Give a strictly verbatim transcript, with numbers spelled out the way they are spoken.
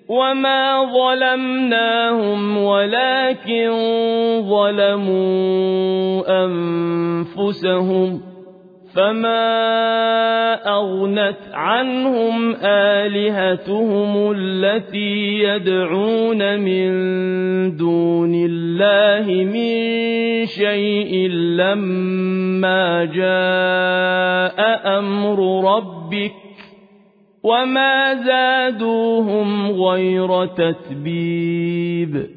وما ظلمناهم ولكن ظلموا أنفسهم فما أغنت عنهم آلهتهم التي يدعون من دون الله من شيء لما جاء أمر ربك وما زادوهم غير تتبيب